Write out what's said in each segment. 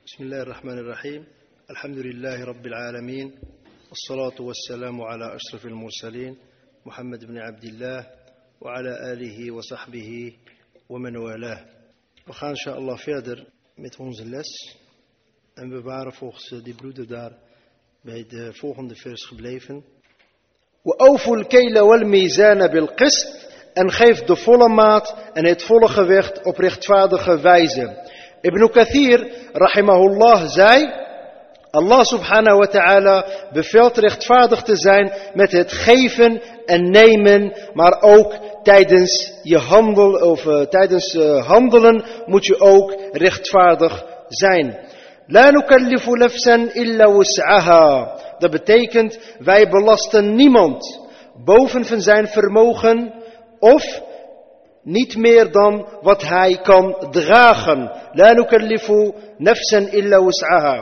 بسم الله الرحمن الرحيم الحمد لله رب العالمين والصلاة والسلام على أشرف المرسلين محمد بن عبد الله وعلى آله وصحبه ومن والاه. We gaan inshallah verder met onze les en we waren volgens die broeder daar bij de volgende vers gebleven. وَأَوْفُوا الْكَيْلَ وَالْمِيزَانَ بِالْقِسْطِ en geef de volle maat en het volle gewicht op rechtvaardige wijze. Ibn Kathir, rahimahullah, zei, Allah subhanahu wa ta'ala beveelt rechtvaardig te zijn met het geven en nemen, maar ook tijdens je handelen moet je ook rechtvaardig zijn. La nukallifu nafsan illa wus'aha. Dat betekent, wij belasten niemand boven van zijn vermogen of niet meer dan wat hij kan dragen. La nukallifu nafsan illa wus'aha.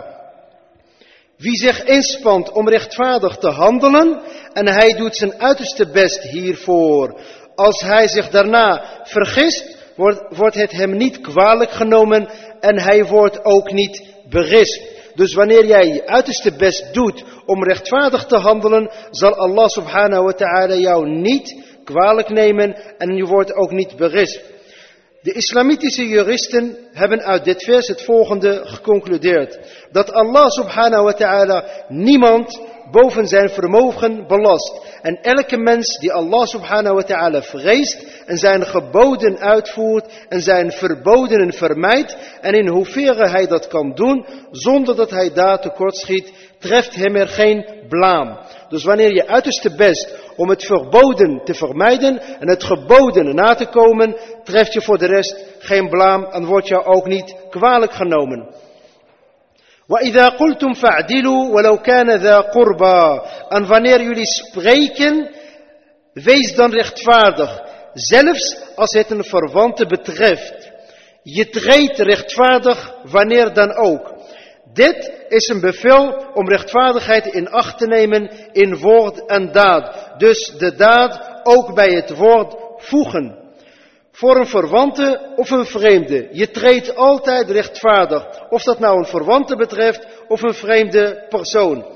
Wie zich inspant om rechtvaardig te handelen en hij doet zijn uiterste best hiervoor. Als hij zich daarna vergist, wordt het hem niet kwalijk genomen en hij wordt ook niet berispt. Dus wanneer jij je uiterste best doet om rechtvaardig te handelen, zal Allah subhanahu wa ta'ala jou niet kwalijk nemen en je wordt ook niet berispt. De islamitische juristen hebben uit dit vers het volgende geconcludeerd. Dat Allah subhanahu wa ta'ala niemand boven zijn vermogen belast. En elke mens die Allah subhanahu wa ta'ala vreest en zijn geboden uitvoert en zijn verbodenen vermijdt. En in hoeverre hij dat kan doen zonder dat hij daar tekortschiet, treft hem er geen blaam. Dus wanneer je uiterste best om het verboden te vermijden en het geboden na te komen, treft je voor de rest geen blaam en wordt jou ook niet kwalijk genomen. وَإِذَا قُلْتُمْ فَاعْدِلُوا وَلَوْ كَانَ ذَا قُرْبَى. En wanneer jullie spreken, wees dan rechtvaardig, zelfs als het een verwante betreft. Je treedt rechtvaardig wanneer dan ook. Dit is een bevel om rechtvaardigheid in acht te nemen in woord en daad. Dus de daad ook bij het woord voegen. Voor een verwante of een vreemde. Je treedt altijd rechtvaardig. Of dat nou een verwante betreft of een vreemde persoon.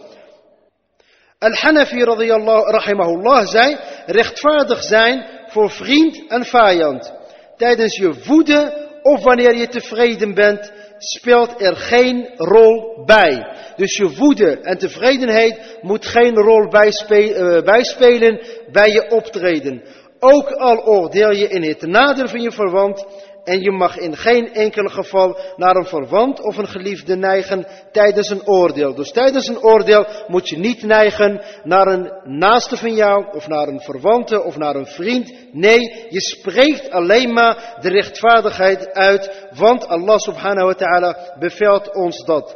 Al-Hanafi rahimahullah zei, rechtvaardig zijn voor vriend en vijand. Tijdens je woede of wanneer je tevreden bent, speelt er geen rol bij. Dus je woede en tevredenheid moet geen rol bijspelen bij je optreden. Ook al oordeel je in het nadeel van je verwant en je mag in geen enkel geval naar een verwant of een geliefde neigen tijdens een oordeel. Dus tijdens een oordeel moet je niet neigen naar een naaste van jou of naar een verwante of naar een vriend. Nee, je spreekt alleen maar de rechtvaardigheid uit, want Allah subhanahu wa ta'ala beveelt ons dat.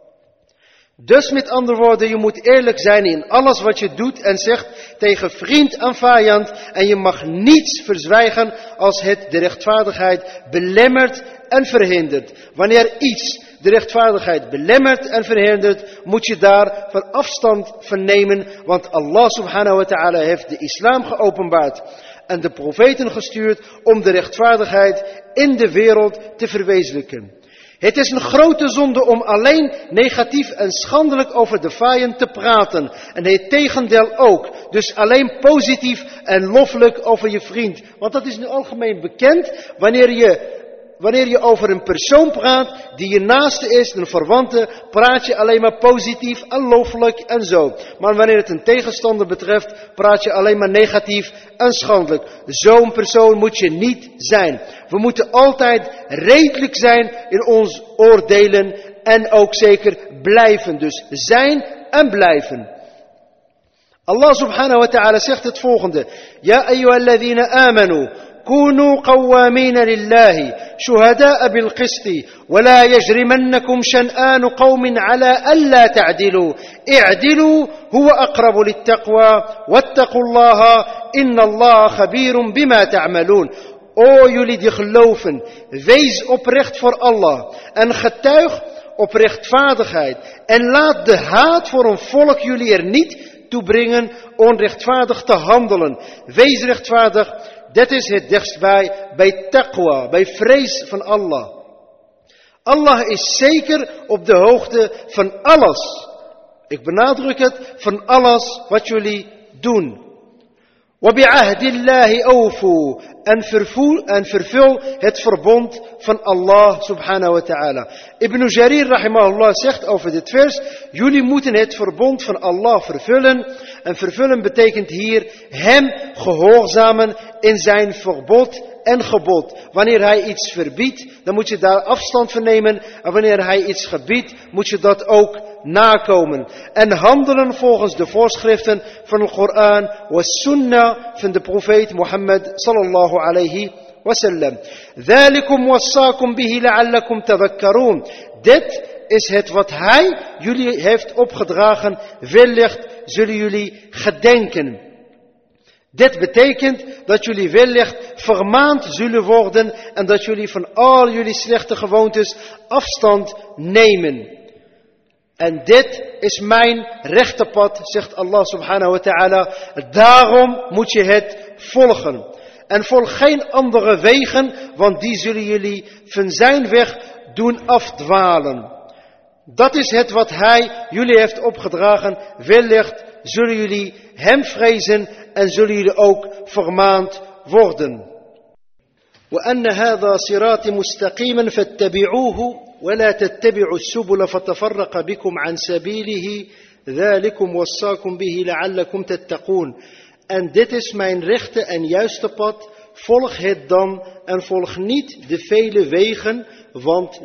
Dus met andere woorden, je moet eerlijk zijn in alles wat je doet en zegt tegen vriend en vijand. En je mag niets verzwijgen als het de rechtvaardigheid belemmert en verhindert. Wanneer iets de rechtvaardigheid belemmert en verhindert, moet je daar van afstand van nemen. Want Allah subhanahu wa ta'ala heeft de islam geopenbaard en de profeten gestuurd om de rechtvaardigheid in de wereld te verwezenlijken. Het is een grote zonde om alleen negatief en schandelijk over de vijand te praten. En het tegendeel ook. Dus alleen positief en loffelijk over je vriend. Want dat is nu algemeen bekend. Wanneer je over een persoon praat die je naaste is, een verwante, praat je alleen maar positief en loffelijk en zo. Maar wanneer het een tegenstander betreft, praat je alleen maar negatief en schandelijk. Zo'n persoon moet je niet zijn. We moeten altijd redelijk zijn in ons oordelen en ook zeker blijven. Dus zijn en blijven. Allah subhanahu wa ta'ala zegt het volgende. Ja ayyuhalladhina amanu. كونوا قوامين لله شهداء بالقسط ولا يجرمنكم شنآن قوم على ألا تعدلوا اعدلوا هو أقرب للتقوى واتقوا الله إن الله خبير بما تعملون. O jullie die geloven, wees oprecht voor Allah en getuig op rechtvaardigheid en laat de haat voor een volk jullie er niet toe brengen onrechtvaardig te handelen. Wees rechtvaardig. Dat is het dichtstbij bij taqwa, bij vrees van Allah. Allah is zeker op de hoogte van alles. Ik benadruk het, van alles wat jullie doen. وَبِعَهْدِ اللَّهِ أَوْفُوا en vervul het verbond van Allah subhanahu wa ta'ala. Ibn Jarir rahimahullah zegt over dit vers, jullie moeten het verbond van Allah vervullen. En vervullen betekent hier hem gehoorzamen in zijn verbod en gebod. Wanneer hij iets verbiedt, dan moet je daar afstand van nemen. En wanneer hij iets gebiedt, moet je dat ook nakomen. En handelen volgens de voorschriften van de Koran wa sunnah van de profeet Mohammed sallallahu alayhi wa sallam. Dhalikum wassakum bihi la'allakum tadhakkarun. Dit is het wat hij jullie heeft opgedragen. Wellicht zullen jullie gedenken. Dit betekent dat jullie wellicht vermaand zullen worden en dat jullie van al jullie slechte gewoontes afstand nemen. En dit is mijn rechte pad, zegt Allah subhanahu wa ta'ala. Daarom moet je het volgen. En volg geen andere wegen, want die zullen jullie van zijn weg doen afdwalen. Dat is het wat hij jullie heeft opgedragen. Wellicht zullen jullie hem vrezen en zullen jullie ook vermaand worden. وَأَنَّ هَذَا صِرَاطِ مُسْتَقِيمًا فَاتَّبِعُوهُ وَلَا تَتَّبِعُوا السُّبُلَ فَتَفَرَّقَ بِكُمْ عَنْ سَبِيلِهِ ذَلِكُمْ وَصَّاكُمْ بِهِ لَعَلَّكُمْ تَتَّقُونَ. En dit is mijn rechte en juiste pad. Volg het dan en volg niet de vele wegen, want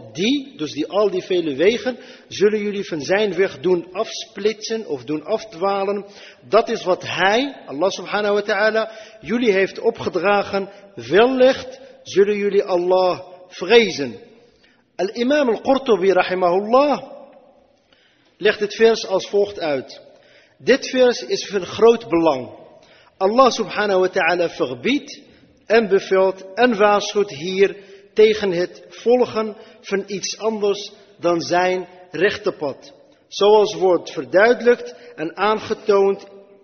al die vele wegen, zullen jullie van zijn weg doen afsplitsen of doen afdwalen. Dat is wat hij, Allah subhanahu wa ta'ala, jullie heeft opgedragen. Wellicht zullen jullie Allah vrezen. Al-imam al-Qurtubi rahimahullah legt het vers als volgt uit. Dit vers is van groot belang. Allah subhanahu wa ta'ala verbiedt en beveelt en waarschuwt hier tegen het volgen van iets anders dan zijn rechte pad. Zoals wordt verduidelijkt en aangetoond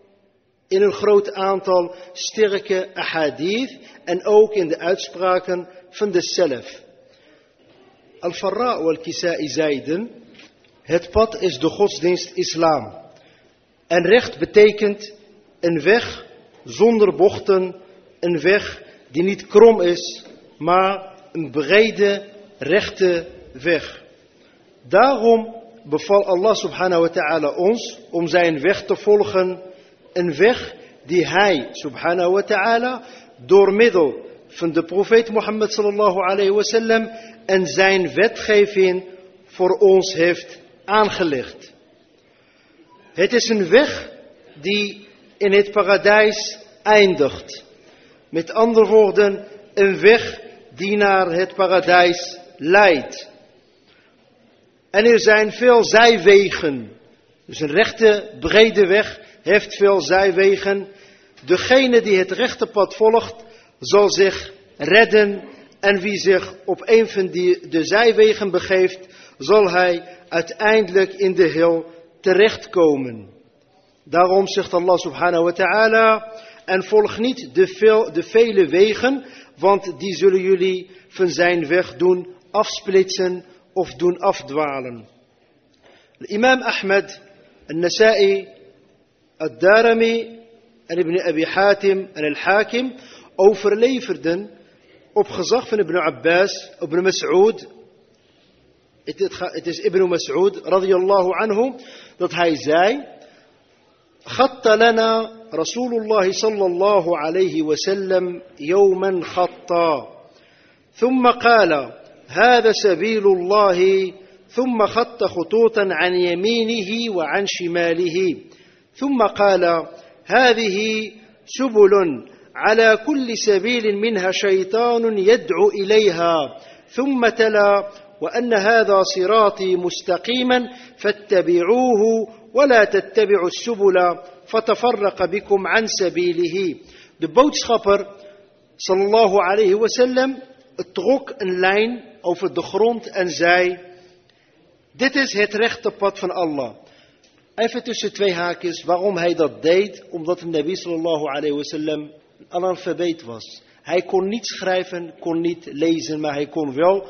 in een groot aantal sterke ahadith en ook in de uitspraken van de Salaf. Al-Farra wal-Kisa'i zeiden, het pad is de godsdienst islam. En recht betekent een weg zonder bochten, een weg die niet krom is, maar een brede, rechte weg. Daarom beval Allah subhanahu wa ta'ala ons om zijn weg te volgen. Een weg die hij subhanahu wa ta'ala door middel van de profeet Mohammed sallallahu alayhi wa sallam en zijn wetgeving voor ons heeft aangelegd. Het is een weg die in het paradijs eindigt. Met andere woorden, een weg die naar het paradijs leidt. En er zijn veel zijwegen. Dus een rechte, brede weg heeft veel zijwegen. Degene die het rechte pad volgt, zal zich redden. En wie zich op een van de zijwegen begeeft, zal hij uiteindelijk in de hel terechtkomen. Daarom zegt Allah subhanahu wa ta'ala, en volg niet de vele wegen, want die zullen jullie van zijn weg doen afsplitsen of doen afdwalen. Imam Ahmed, Al-Nasa'i, Ad-Darimi en Ibn Abi Hatim en Al-Hakim overleverden op gezag van Ibn Abbas, Ibn Mas'ud. Het is Ibn Mas'ud radiyallahu anhu dat hij zei: خط لنا رسول الله صلى الله عليه وسلم يوما خطا ثم قال هذا سبيل الله ثم خط خطوطا عن يمينه وعن شماله ثم قال هذه سبل على كل سبيل منها شيطان يدعو إليها ثم تلا وأن هذا صراطي مستقيما فاتبعوه ولا تتبعوا السبل فتفرق بكم عن سبيله. De boodschapper sallallahu alayhi wa sallam trok een lijn over de grond en zei: dit is het rechte pad van Allah. Even tussen twee haakjes, waarom hij dat deed? Omdat de Nabi sallallahu alayhi wa sallam een analfabeet was. Hij kon niet schrijven, kon niet lezen, maar hij kon wel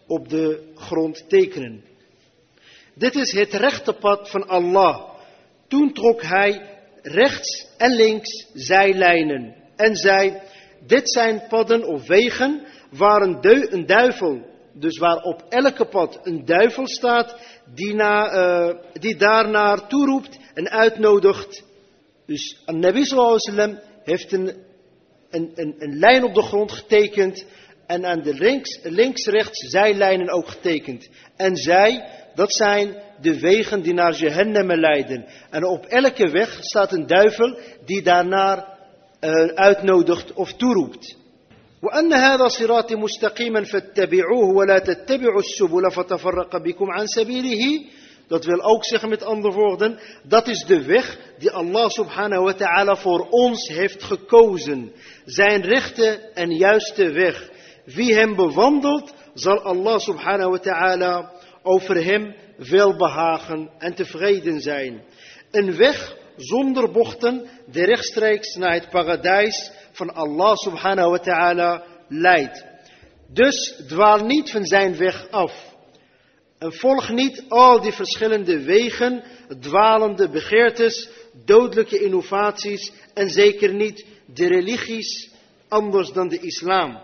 op de grond tekenen. Dit is het rechte pad van Allah. Toen trok hij rechts en links zijlijnen en zei, dit zijn padden of wegen waar een duivel, dus waar op elke pad een duivel staat, die daarnaar toeroept en uitnodigt. Dus Nabi sallallahu alaihi wasallam heeft een lijn op de grond getekend en aan de links-rechts zijlijnen ook getekend. En zei, dat zijn de wegen die naar Jahannam leiden. En op elke weg staat een duivel die daarnaar uitnodigt of toeroept. وأن هذا صراطي مستقيما فاتبعوه ولا تتبعوا السبل فتفرق بكم عن سبيله. Dat wil ook zeggen met andere woorden, dat is de weg die Allah subhanahu wa ta'ala voor ons heeft gekozen. Zijn rechte en juiste weg. Wie hem bewandelt, zal Allah subhanahu wa ta'ala over hem welbehagen en tevreden zijn. Een weg zonder bochten die rechtstreeks naar het paradijs van Allah subhanahu wa ta'ala leidt. Dus dwaal niet van zijn weg af. En volg niet al die verschillende wegen, dwalende begeertes, dodelijke innovaties en zeker niet de religies anders dan de islam.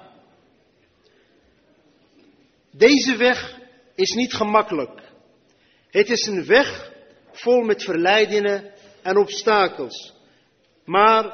Deze weg is niet gemakkelijk. Het is een weg vol met verleidingen en obstakels. Maar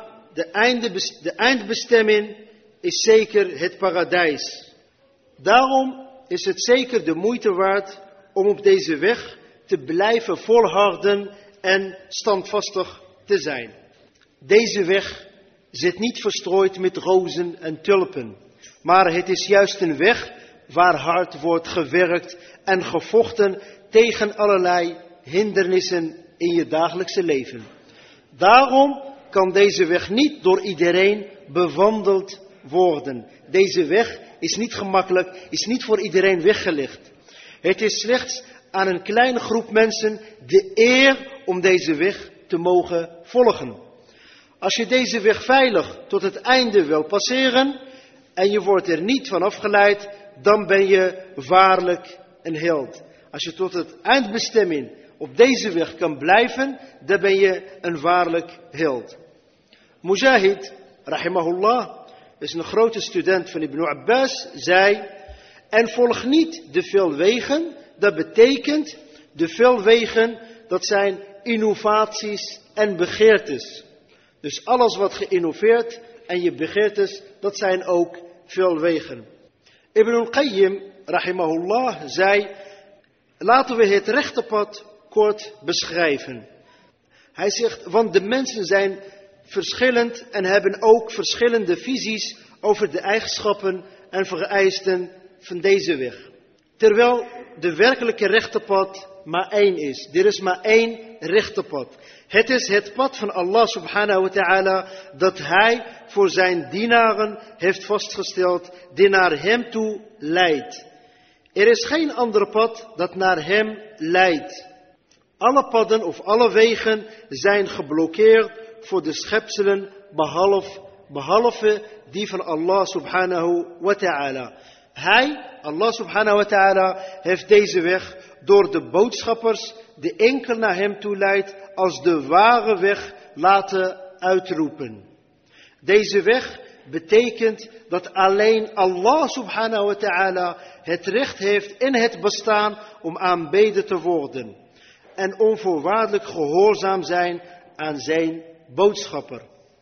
de eindbestemming is zeker het paradijs. Daarom is het zeker de moeite waard om op deze weg te blijven volharden en standvastig te zijn. Deze weg zit niet verstrooid met rozen en tulpen, maar het is juist een weg waar hard wordt gewerkt en gevochten tegen allerlei hindernissen in je dagelijkse leven. Daarom kan deze weg niet door iedereen bewandeld worden. Deze weg is niet gemakkelijk, is niet voor iedereen weggelegd. Het is slechts aan een kleine groep mensen de eer om deze weg te mogen volgen. Als je deze weg veilig tot het einde wil passeren en je wordt er niet van afgeleid, dan ben je waarlijk een held. Als je tot het eindbestemming op deze weg kan blijven, dan ben je een waarlijk held. Mujahid, rahimahullah, is een grote student van Ibn Abbas, zei, en volg niet de veel wegen, dat betekent, de veel wegen, dat zijn innovaties en begeertes. Dus alles wat geïnnoveerd en je begeertes, dat zijn ook veel wegen. Ibn al-Qayyim, rahimahullah, zei, laten we het rechte pad kort beschrijven. Hij zegt, want de mensen zijn verschillend en hebben ook verschillende visies over de eigenschappen en vereisten van deze weg. Terwijl de werkelijke rechte pad maar één is. Er is maar één rechte pad. Het is het pad van Allah subhanahu wa ta'ala dat hij voor zijn dienaren heeft vastgesteld die naar hem toe leidt. Er is geen ander pad dat naar hem leidt. Alle padden of alle wegen zijn geblokkeerd voor de schepselen behalve die van Allah subhanahu wa ta'ala. Hij, Allah subhanahu wa ta'ala, heeft deze weg door de boodschappers die enkel naar hem toe leidt als de ware weg laten uitroepen. Deze weg betekent dat alleen Allah subhanahu wa ta'ala het recht heeft in het bestaan om aanbeden te worden. En onvoorwaardelijk gehoorzaam zijn aan zijn boodschapper.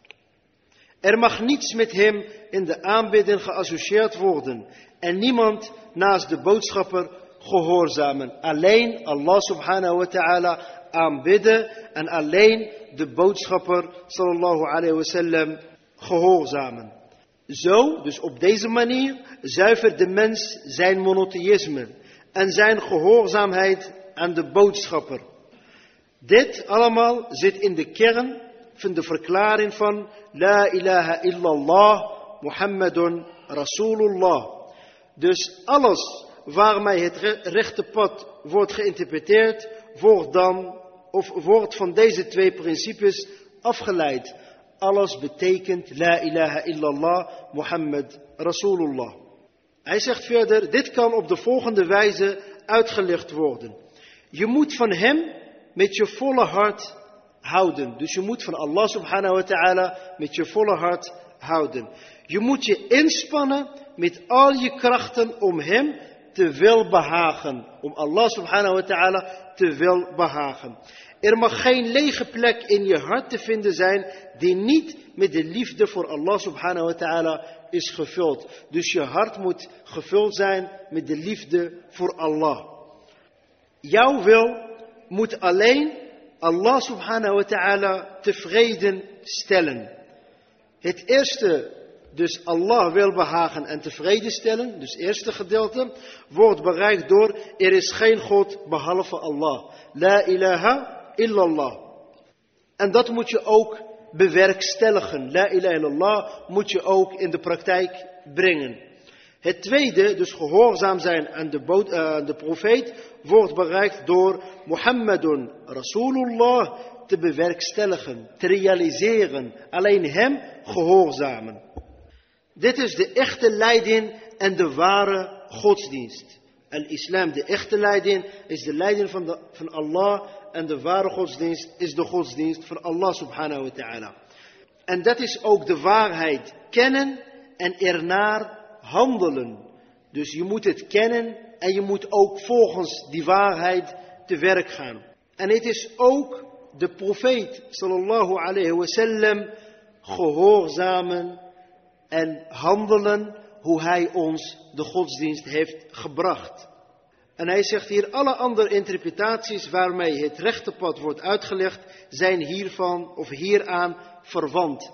Er mag niets met hem in de aanbidding geassocieerd worden. En niemand naast de boodschapper gehoorzamen. Alleen Allah subhanahu wa ta'ala aanbidden. En alleen de boodschapper sallallahu alayhi wa sallam gehoorzamen. Zo, dus op deze manier, zuivert de mens zijn monotheïsme. En zijn gehoorzaamheid aan de boodschapper. Dit allemaal zit in de kern van de verklaring van La ilaha illallah Muhammadun Rasulullah. Dus alles waarmee het rechte pad wordt geïnterpreteerd, wordt van deze twee principes afgeleid. Alles betekent La ilaha illallah Muhammad Rasulullah. Hij zegt verder, dit kan op de volgende wijze uitgelegd worden. Je moet van hem met je volle hart houden. Dus je moet van Allah subhanahu wa ta'ala met je volle hart houden. Je moet je inspannen met al je krachten om hem te welbehagen. Om Allah subhanahu wa ta'ala te welbehagen. Er mag geen lege plek in je hart te vinden zijn die niet met de liefde voor Allah subhanahu wa ta'ala is gevuld. Dus je hart moet gevuld zijn met de liefde voor Allah. Jouw wil moet alleen Allah subhanahu wa ta'ala tevreden stellen. Het eerste, dus Allah welbehagen en tevreden stellen, dus het eerste gedeelte, wordt bereikt door er is geen God behalve Allah. La ilaha illallah. En dat moet je ook bewerkstelligen. La ilaha illallah moet je ook in de praktijk brengen. Het tweede, dus gehoorzaam zijn aan de profeet, wordt bereikt door Muhammadun Rasulullah te bewerkstelligen, te realiseren. Alleen hem gehoorzamen. Dit is de echte leiding en de ware godsdienst. Al-Islam, de echte leiding, is de leiding van Allah. En de ware godsdienst is de godsdienst van Allah subhanahu wa ta'ala. En dat is ook de waarheid kennen en ernaar handelen. Dus je moet het kennen en je moet ook volgens die waarheid te werk gaan. En het is ook de profeet sallallahu alayhi wa sallam gehoorzamen en handelen hoe hij ons de godsdienst heeft gebracht. En hij zegt hier, alle andere interpretaties waarmee het rechte pad wordt uitgelegd, zijn hiervan of hieraan verwant.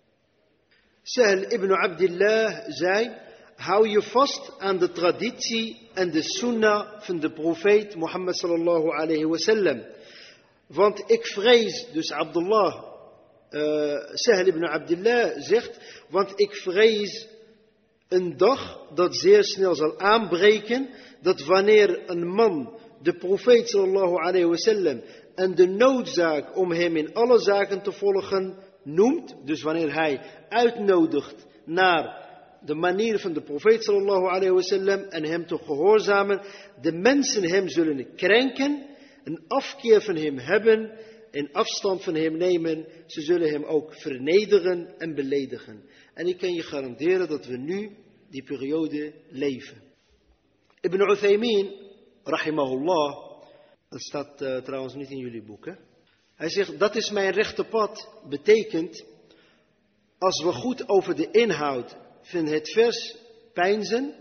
Sahl ibn Abdillah zei, hou je vast aan de traditie en de sunnah van de profeet Mohammed sallallahu alayhi wa sallam. Want ik vrees, dus Abdullah, Sahl ibn Abdillah zegt, want ik vrees een dag dat zeer snel zal aanbreken, dat wanneer een man de profeet sallallahu alayhi wa sallam en de noodzaak om hem in alle zaken te volgen noemt, dus wanneer hij uitnodigt naar de manier van de profeet sallallahu alayhi wa sallam en hem te gehoorzamen, de mensen hem zullen krenken, een afkeer van hem hebben en afstand van hem nemen. Ze zullen hem ook vernederen en beledigen. En ik kan je garanderen dat we nu die periode leven. Ibn Uthaymin, rahimahullah, dat staat trouwens niet in jullie boeken. Hij zegt, dat is mijn rechte pad. Betekent, als we goed over de inhoud van het vers peinzen,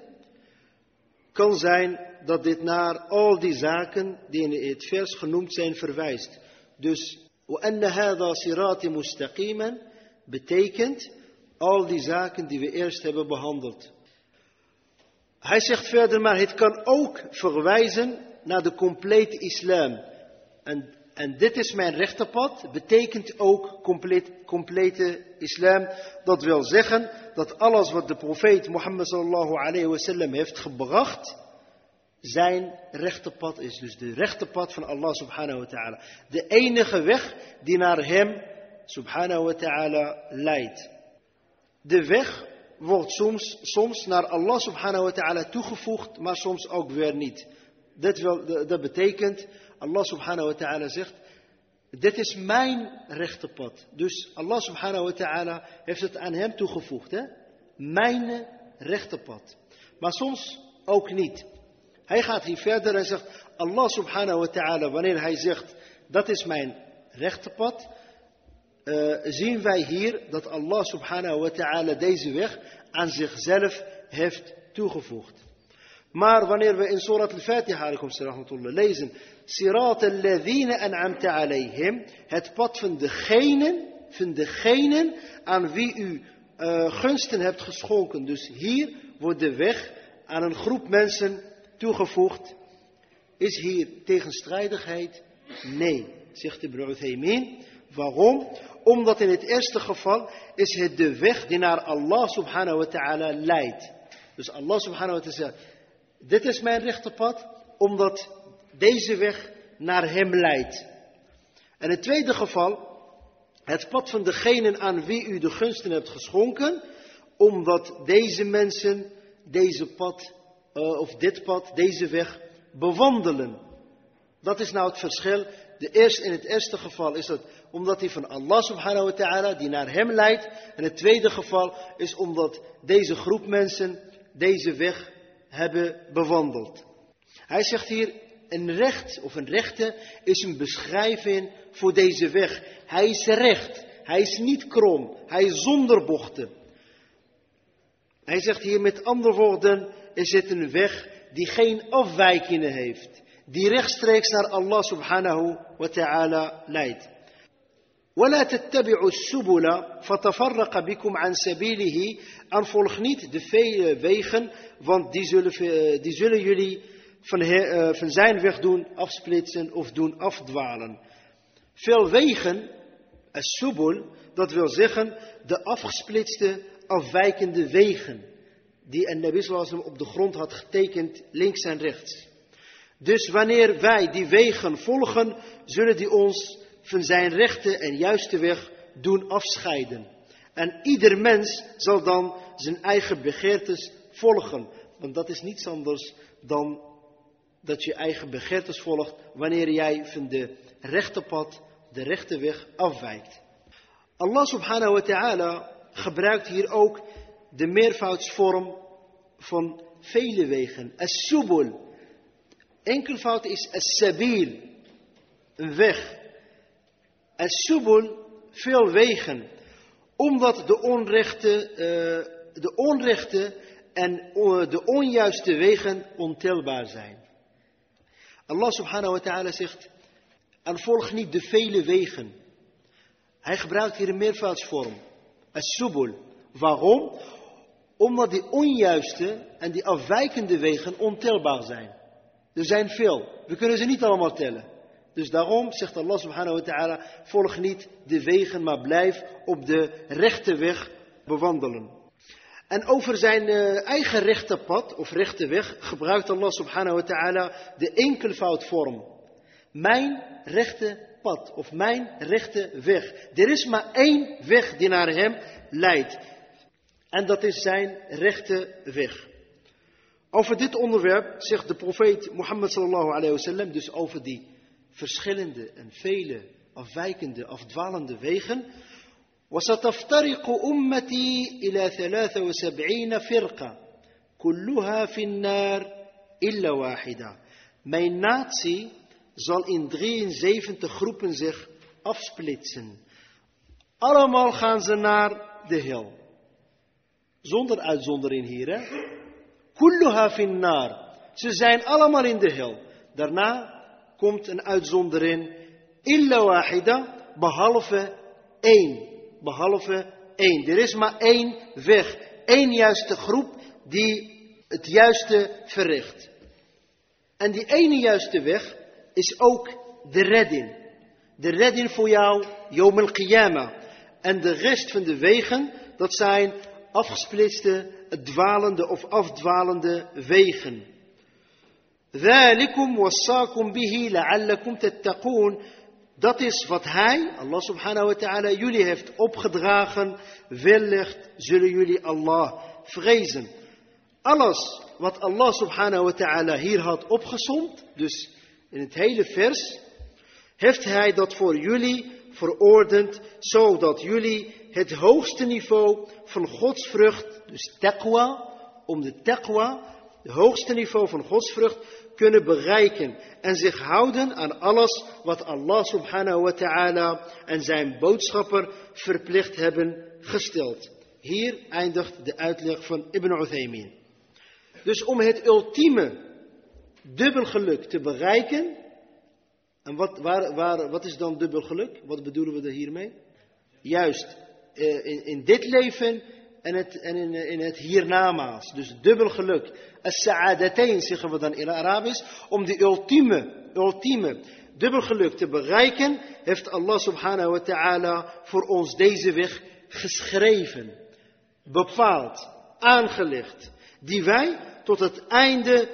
kan zijn dat dit naar al die zaken die in het vers genoemd zijn verwijst. Dus, وَأَنَّ هَذَا صِرَاطِ مُسْتَقِيمًا betekent al die zaken die we eerst hebben behandeld. Hij zegt verder, maar het kan ook verwijzen naar de complete islam. En dit is mijn rechte pad, betekent ook complete islam. Dat wil zeggen dat alles wat de profeet Mohammed sallallahu alayhi wa sallam heeft gebracht, zijn rechte pad is. Dus de rechte pad van Allah subhanahu wa ta'ala. De enige weg die naar hem subhanahu wa ta'ala leidt. De weg wordt soms naar Allah subhanahu wa ta'ala toegevoegd, maar soms ook weer niet. Dat betekent, Allah subhanahu wa ta'ala zegt, dit is mijn rechte pad. Dus Allah subhanahu wa ta'ala heeft het aan hem toegevoegd. Hè? Mijn rechte pad. Maar soms ook niet. Hij gaat hier verder en zegt, Allah subhanahu wa ta'ala, wanneer hij zegt, dat is mijn rechte pad, zien wij hier dat Allah subhanahu wa ta'ala deze weg aan zichzelf heeft toegevoegd. Maar wanneer we in Surat al-Fatiha lezen, Sirat al-ladhina an'amta alayhim, het pad van degenen aan wie u gunsten hebt geschonken. Dus hier wordt de weg aan een groep mensen toegevoegd. Is hier tegenstrijdigheid? Nee, zegt Ibn Uthaymin. Waarom? Omdat in het eerste geval is het de weg die naar Allah subhanahu wa ta'ala leidt. Dus Allah subhanahu wa ta'ala zegt, dit is mijn rechte pad, omdat deze weg naar hem leidt. En het tweede geval, het pad van degenen aan wie u de gunsten hebt geschonken, omdat deze mensen deze pad, of dit pad, deze weg bewandelen. Dat is nou het verschil. In het eerste geval is het omdat hij van Allah subhanahu wa ta'ala, die naar hem leidt. En het tweede geval is omdat deze groep mensen deze weg hebben bewandeld. Hij zegt hier, een recht of een rechte is een beschrijving voor deze weg. Hij is recht, hij is niet krom, hij is zonder bochten. Hij zegt hier met andere woorden, is het een weg die geen afwijkingen heeft. Die rechtstreeks naar Allah subhanahu wa ta'ala leidt. وَلَا تَتَّبِعُوا السُّبُلَ فَتَفَرَّقَ بِكُمْ عَنْ سَبِيلِهِ. En volg niet de vele wegen, want die zullen jullie van zijn weg doen afsplitsen of doen afdwalen. Veel wegen, as-subul, dat wil zeggen de afgesplitste afwijkende wegen. Die een Nabi sallallahu alaihi wasallam op de grond had getekend, links en rechts. Dus wanneer wij die wegen volgen, zullen die ons van zijn rechte en juiste weg doen afscheiden. En ieder mens zal dan zijn eigen begeertes volgen. Want dat is niets anders dan dat je eigen begeertes volgt wanneer jij van de rechte pad, de rechte weg afwijkt. Allah subhanahu wa ta'ala gebruikt hier ook de meervoudsvorm van vele wegen. As-subul. Enkelvoud is as-sabil, een weg. As-subul, veel wegen. Omdat de onrechte en de onjuiste wegen ontelbaar zijn. Allah subhanahu wa ta'ala zegt, en volg niet de vele wegen. Hij gebruikt hier een meervoudsvorm. As-subul. Waarom? Omdat die onjuiste en die afwijkende wegen ontelbaar zijn. Er zijn veel. We kunnen ze niet allemaal tellen. Dus daarom zegt Allah subhanahu wa ta'ala, volg niet de wegen, maar blijf op de rechte weg bewandelen. En over zijn eigen rechte pad of rechte weg gebruikt Allah subhanahu wa ta'ala de enkelvoudvorm. Mijn rechte pad of mijn rechte weg. Er is maar één weg die naar hem leidt. En dat is zijn rechte weg. Over dit onderwerp zegt de profeet Mohammed sallallahu alayhi wa sallam, dus over die verschillende en vele afwijkende, afdwalende wegen. وَسَتَفْتَرِقُ أُمَّتِي إِلَى 73 فِرْقَةً كُلُّهَا فِي النَّارِ إِلَّا وَاحِدَةً. Mijn natie zal in 73 groepen zich afsplitsen. Allemaal gaan ze naar de hel. Zonder uitzondering hier, hè. Kulluha fin nar. Ze zijn allemaal in de hel. Daarna komt een uitzondering. Illa wahida, behalve één. Behalve één. Er is maar één weg. Één juiste groep die het juiste verricht. En die ene juiste weg is ook de redding. De redding voor jou, Yawm al-Qiyamah. En de rest van de wegen, dat zijn afgesplitste, dwalende of afdwalende wegen. ذَلِكُمْ وَصَّاكُمْ بِهِ لَعَلَّكُمْ تَتَّقُونَ. Dat is wat hij, Allah subhanahu wa ta'ala, jullie heeft opgedragen. Wellicht zullen jullie Allah vrezen. Alles wat Allah subhanahu wa ta'ala hier had opgesomd, dus in het hele vers, heeft hij dat voor jullie verordend, zodat jullie het hoogste niveau van godsvrucht, dus taqwa, om de taqwa, het hoogste niveau van godsvrucht, kunnen bereiken en zich houden aan alles wat Allah subhanahu wa ta'ala en zijn boodschapper verplicht hebben gesteld. Hier eindigt de uitleg van Ibn Uthaymin. Dus om het ultieme dubbel geluk te bereiken, en wat is dan dubbel geluk? Wat bedoelen we er hiermee? Juist, in dit leven en in het hiernamaals. Dus dubbel geluk. As-sa'adatain zeggen we dan in Arabisch. Om die ultieme dubbel geluk te bereiken, heeft Allah subhanahu wa ta'ala voor ons deze weg geschreven. Bepaald, aangelegd. Die wij tot het einde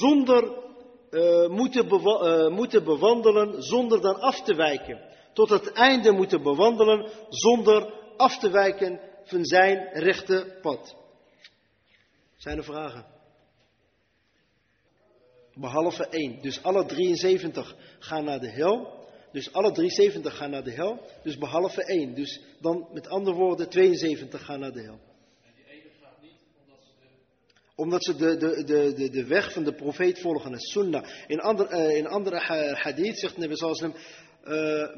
moeten bewandelen zonder dan af te wijken. Tot het einde moeten bewandelen zonder af te wijken van zijn rechte pad. Zijn er vragen? Behalve 1. Dus alle 73 gaan naar de hel. Dus alle 73 gaan naar de hel. Dus behalve 1. Dus dan met andere woorden 72 gaan naar de hel. En die ene gaat niet omdat ze de weg van de profeet volgen. De sunnah. In andere hadith zegt Nabi sallallahu alaihi wasallam.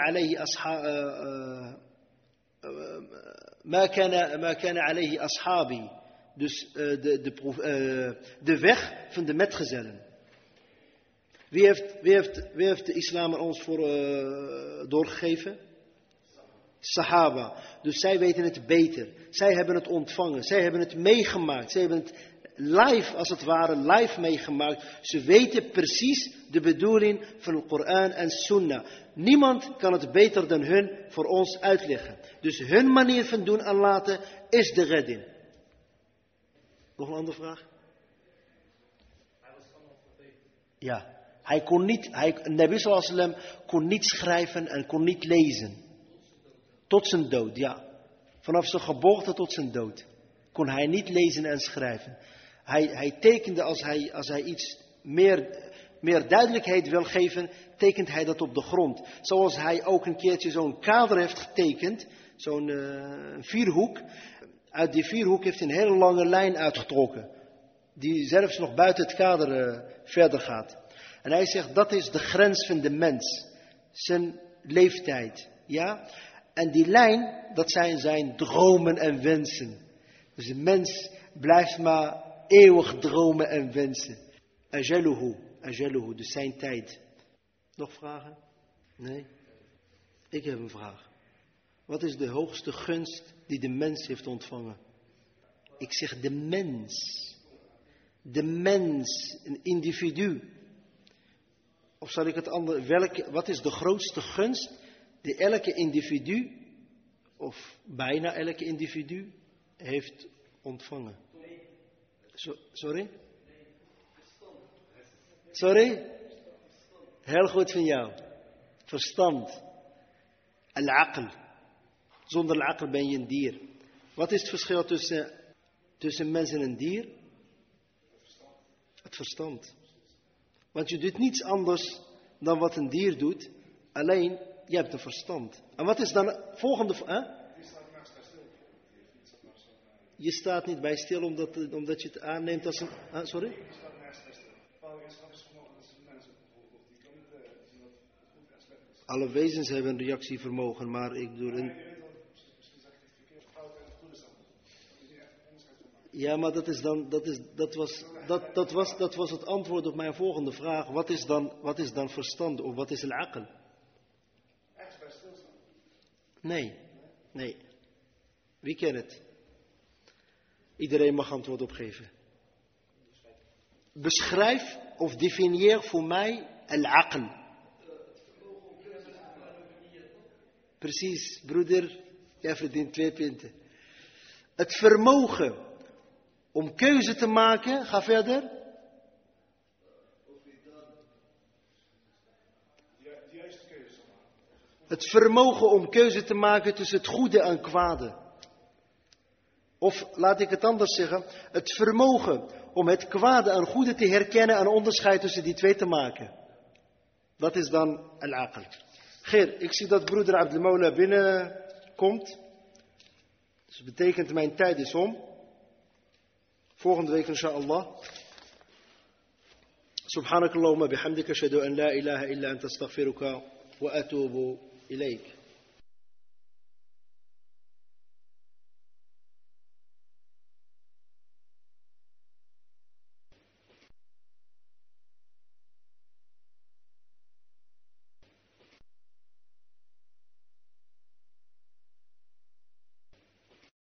Ma kana alayhi ashabi. Dus de weg van de metgezellen. Wie heeft de islam aan ons doorgegeven? Sahaba. Dus zij weten het beter. Zij hebben het ontvangen. Zij hebben het meegemaakt. Zij hebben het live, als het ware, live meegemaakt. Ze weten precies de bedoeling van de Koran en Sunnah. Niemand kan het beter dan hun voor ons uitleggen. Dus hun manier van doen en laten is de redding. Nog een andere vraag? Hij was analfabeet. Ja. Nabi sallallahu alaihi wasallam kon niet schrijven en kon niet lezen. Tot zijn dood, ja. Vanaf zijn geboorte tot zijn dood. Kon hij niet lezen en schrijven. Hij tekende als hij iets meer duidelijkheid wil geven, tekent hij dat op de grond. Zoals hij ook een keertje zo'n kader heeft getekend. Zo'n vierhoek. Uit die vierhoek heeft hij een hele lange lijn uitgetrokken. Die zelfs nog buiten het kader verder gaat. En hij zegt, dat is de grens van de mens. Zijn leeftijd. Ja? En die lijn, dat zijn zijn dromen en wensen. Dus de mens blijft maar eeuwig dromen en wensen. Ajaluhu, dus zijn tijd. Nog vragen? Nee? Ik heb een vraag. Wat is de hoogste gunst die de mens heeft ontvangen? Ik zeg de mens. De mens, een individu. Of zal ik het andere, wat is de grootste gunst die elke individu, of bijna elke individu, heeft ontvangen? Sorry? Sorry? Heel goed van jou. Verstand. Al-aql. Zonder al-aql ben je een dier. Wat is het verschil tussen mens en een dier? Het verstand. Want je doet niets anders dan wat een dier doet. Alleen, je hebt een verstand. En wat is dan het volgende... Je staat niet bij stil omdat je het aanneemt als een... sorry? Alle wezens hebben een reactievermogen, maar ik bedoel... Ja, maar dat was het antwoord op mijn volgende vraag. Wat is dan verstand of wat is al-aql? Nee. Wie kent het? Iedereen mag antwoord opgeven. Beschrijf of definieer voor mij al-aql. Precies, broeder. Jij verdient 2 punten. Het vermogen om keuze te maken, ga verder. Het vermogen om keuze te maken tussen het goede en kwade. Of laat ik het anders zeggen. Het vermogen om het kwade en goede te herkennen en onderscheid tussen die twee te maken. Dat is dan al-aql. Geer, ik zie dat broeder Abdel Moula binnenkomt. Dus dat betekent mijn tijd is om. Volgende week inshallah. Subhanakallahumma bihamdika ashhadu an la ilaha illa anta astaghfiruka wa atubu ilayk.